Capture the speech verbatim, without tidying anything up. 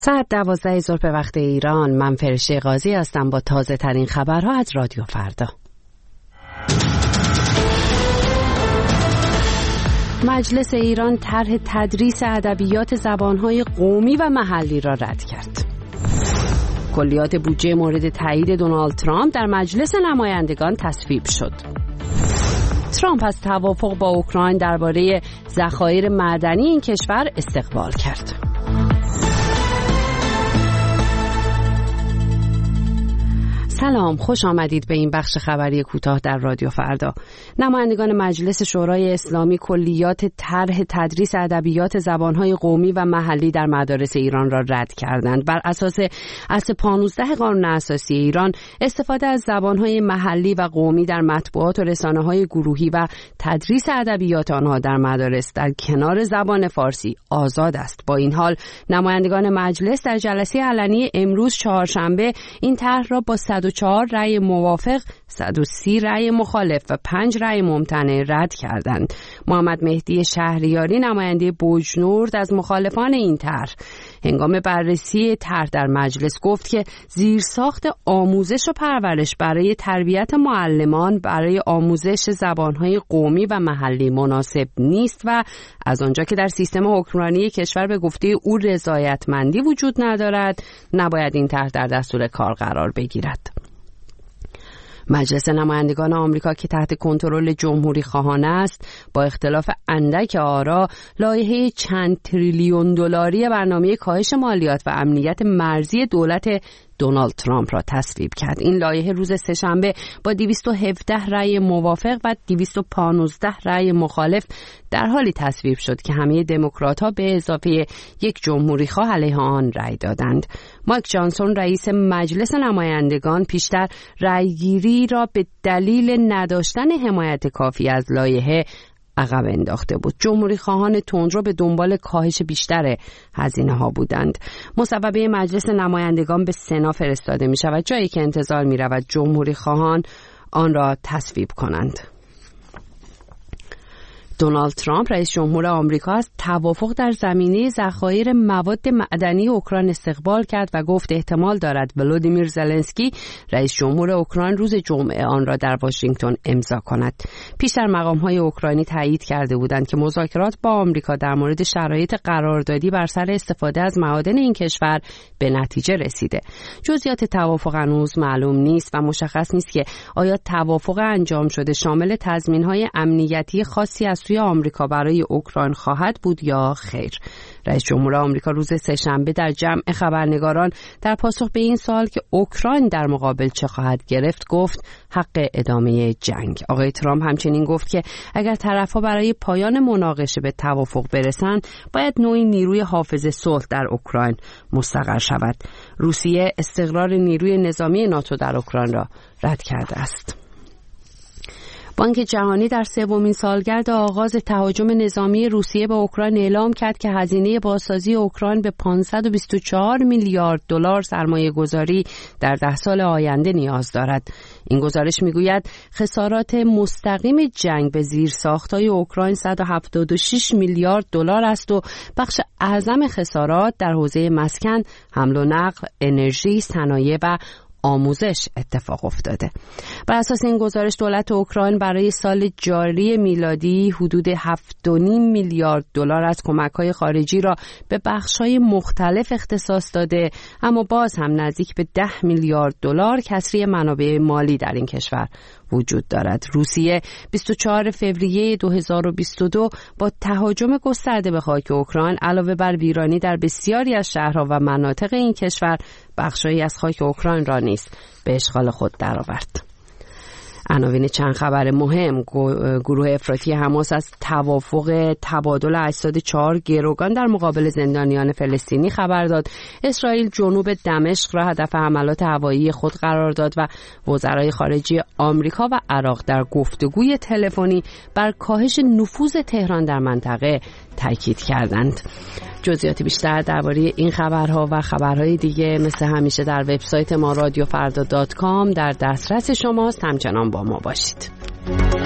ساعت دوازده ظهر به وقت ایران. من فرشته قاضی هستم با تازه ترین خبرها از رادیو فردا. مجلس ایران طرح تدریس ادبیات زبانهای قومی و محلی را رد کرد. کلیات بودجه مورد تایید دونالد ترامپ در مجلس نمایندگان تصویب شد. ترامپ از توافق با اوکراین درباره ذخایر معدنی این کشور استقبال کرد. سلام، خوش آمدید به این بخش خبری کوتاه در رادیو فردا. نمایندگان مجلس شورای اسلامی کلیات طرح تدریس ادبیات زبانهای قومی و محلی در مدارس ایران را رد کردند. بر اساس اصل پانزده قانون اساسی ایران، استفاده از زبانهای محلی و قومی در مطبوعات و رسانه‌های گروهی و تدریس ادبیات آنها در مدارس در کنار زبان فارسی آزاد است. با این حال، نمایندگان مجلس در جلسه علنی امروز چهارشنبه این طرح را با صد و چهار رأی موافق، صد و سی رأی مخالف و پنج رأی ممتنع رد کردند. محمد مهدی شهریاری، نماینده بوجنورد، از مخالفان این طرح هنگام بررسی طرح در مجلس گفت که زیرساخت آموزش و پرورش برای تربیت معلمان برای آموزش زبانهای قومی و محلی مناسب نیست و از آنجا که در سیستم حکمرانی کشور به گفته او رضایتمندی وجود ندارد، نباید این طرح در دستور کار قرار بگیرد. مجلس نمایندگان آمریکا که تحت کنترل جمهوری خواهان است، با اختلاف اندک آرا لایحه چند تریلیون دلاری برنامه کاهش مالیات و امنیت مرزی دولت دونالد ترامپ را تصویب کرد. این لایحه روز سه‌شنبه با دویست و هفده رأی موافق و دویست و پانزده رأی مخالف در حالی تصویب شد که همه دموکرات‌ها به اضافه یک جمهوری خواه علیه آن رأی دادند. مایک جانسون، رئیس مجلس نمایندگان، پیشتر رأیگیری را به دلیل نداشتن حمایت کافی از لایحه عقب انداخته بود. جمهوری خواهان تندرو به دنبال کاهش بیشتر هزینه ها بودند. مصوبه مجلس نمایندگان به سنا فرستاده می شود، جایی که انتظار می رود جمهوری خواهان آن را تصویب کنند. دونالد ترامپ، رئیس جمهور آمریکا، از توافق در زمینه ذخایر مواد معدنی اوکراین استقبال کرد و گفت احتمال دارد ولودیمیر زلنسکی، رئیس جمهور اوکراین، روز جمعه آن را در واشنگتن امضا کند. پیشتر مقام‌های اوکراینی تایید کرده بودند که مذاکرات با آمریکا در مورد شرایط قراردادی بر سر استفاده از معادن این کشور به نتیجه رسیده. جزئیات توافق هنوز معلوم نیست و مشخص نیست که آیا توافق انجام شده شامل تضمین‌های امنیتی خاصی از سوی آمریکا برای اوکراین خواهد بود یا خیر. رئیس جمهور آمریکا روز سه‌شنبه در جمع خبرنگاران در پاسخ به این سوال که اوکراین در مقابل چه خواهد گرفت گفت حق ادامه جنگ. آقای ترامپ همچنین گفت که اگر طرف‌ها برای پایان مناقشه به توافق برسند، باید نوعی نیروی حافظ صلح در اوکراین مستقر شود. روسیه استقرار نیروی نظامی ناتو در اوکراین را رد کرده است. بانک جهانی در سومین سالگرد آغاز تهاجم نظامی روسیه به اوکراین اعلام کرد که هزینه بازسازی اوکراین به پانصد و بیست و چهار میلیارد دلار سرمایه گذاری در ده سال آینده نیاز دارد. این گزارش میگوید خسارات مستقیم جنگ به زیرساخت‌های اوکراین صد و هفتاد و شش میلیارد دلار است و بخش اعظم خسارات در حوزه مسکن، حمل و نقل، انرژی، صنایع و آموزش اتفاق افتاده. بر اساس این گزارش دولت اوکراین برای سال جاری میلادی حدود هفت و نیم میلیارد دلار از کمک‌های خارجی را به بخش‌های مختلف اختصاص داده، اما باز هم نزدیک به ده میلیارد دلار کسری منابع مالی در این کشور وجود دارد. روسیه بیست و چهارم فوریه دو هزار و بیست و دو با تهاجم گسترده به خاک اوکراین علاوه بر ویرانی در بسیاری از شهرها و مناطق این کشور، بخشی از خاک اوکراین را نیز به اشغال خود درآورد. عناوین چند خبر مهم: گروه افراطی حماس از توافق تبادل اجساد چهار گروگان در مقابل زندانیان فلسطینی خبر داد. اسرائیل جنوب دمشق را هدف حملات هوایی خود قرار داد و وزرای خارجه آمریکا و عراق در گفتگوی تلفنی بر کاهش نفوذ تهران در منطقه تاکید کردند. جزئیات بیشتر درباره این خبرها و خبرهای دیگه مثل همیشه در وبسایت ما رادیو فردا دات کام در دسترس شماست. همچنان با ما باشید.